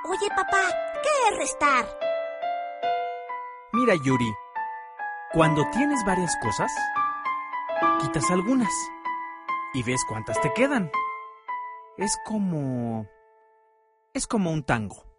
Oye, papá, ¿qué es restar? Mira, Yuri, cuando tienes varias cosas, quitas algunas y ves cuántas te quedan. Es como un tango.